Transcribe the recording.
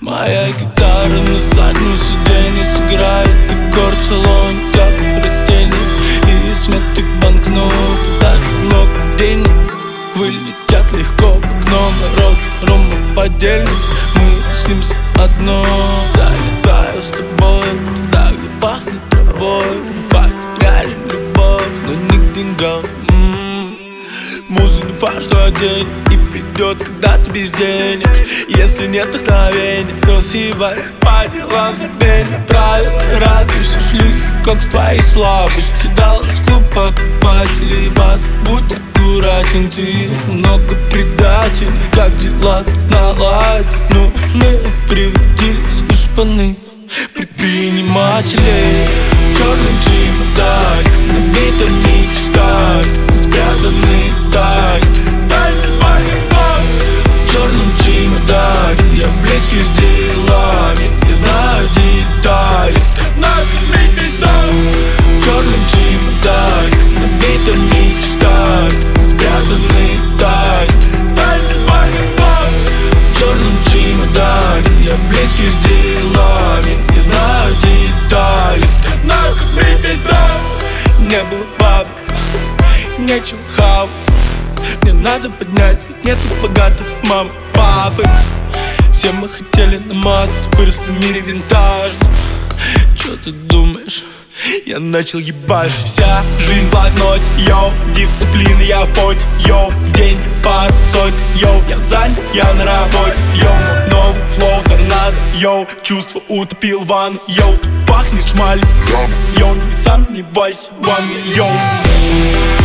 Моя гитара на заднем сиденье сыграет аккорд в салоне, запах растений и смятых банкнот. Даже много денег вылетят легко в окно. Народ, рома, подельник, мы снимся одно. Залетаю с тобой туда, где пахнет травой. Потеряли любовь, но не к деньгам. Муза не факт, что одень и придет когда-то без денег. Если нет вдохновения, то съебать по делам, забей на правила. Радуйся шлюхи, как с твоей слабости. Дал в клуб покупать или ебаться. Будь аккуратен, ты много предателей. Как дела тут наладить? Ну, мы превратились из шпаны в предпринимателей. В черном чемодане набита мечта, спрятанный тай, тайны понимал. В черном чемодане я в близких с делами. Я знаю детали, как накормить весь дом. В черном чемодане набита мечта, спрятанный тай, тайны понимал. В черном чемодане я в близких с делами. Я знаю детали, как накормить весь дом. Не было бабы, нечего хавать. Мне надо поднять, ведь нету богатых мам, папы. Все мы хотели намазать, выросли в мире винтажно. Чё ты думаешь? Я начал ебать. Вся жизнь в блокноте, йоу. Дисциплина, я в поте, йоу. В день пару сотен, йоу. Я занят, я на работе, йоу. Новый флоу, торнадо, йоу. Чувство утопил ван, йоу. Ты пахнешь шмаль, йоу. Не сомневайся, ван, йоу.